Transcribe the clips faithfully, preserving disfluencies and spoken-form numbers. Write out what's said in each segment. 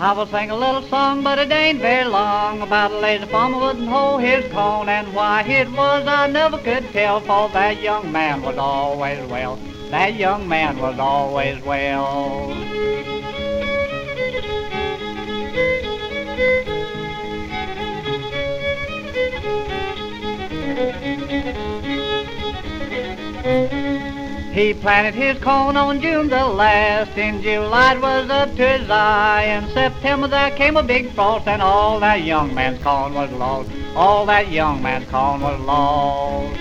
I will sing a little song, but it ain't very long, about a lazy farmer wouldn't hoe his corn, and why it was I never could tell, for that young man was always well. That young man was always well. He planted his corn on June the last, in July it was up to his eye, in September there came a big frost, and all that young man's corn was lost, all that young man's corn was lost.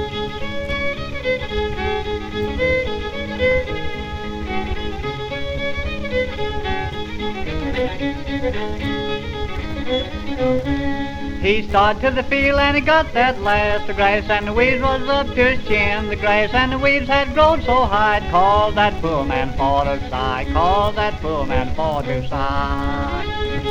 He started to the field and he got that last. The grass and the weeds was up to his chin. The grass and the weeds had grown so high, it called that poor man for to sigh, called that poor man for to sigh.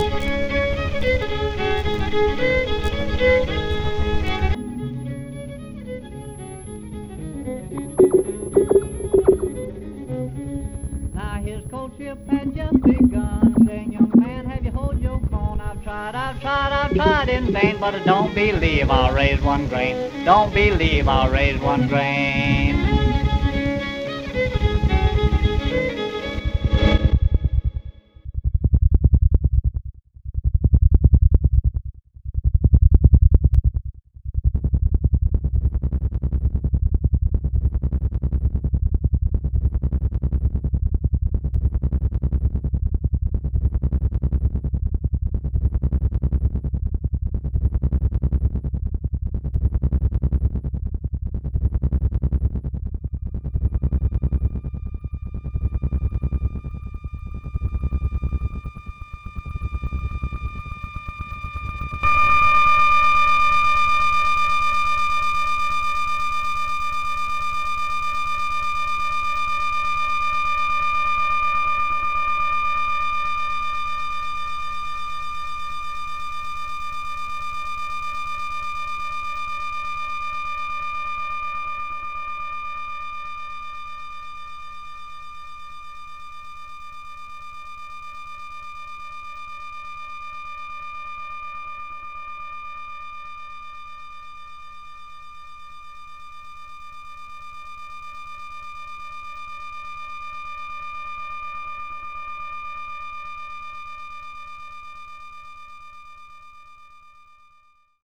Now his courtship had just begun, saying, young man, have you hoed your corn? I've tried, I've tried, I've tried in vain, but I don't believe I'll raise one grain. Don't believe I'll raise one grain.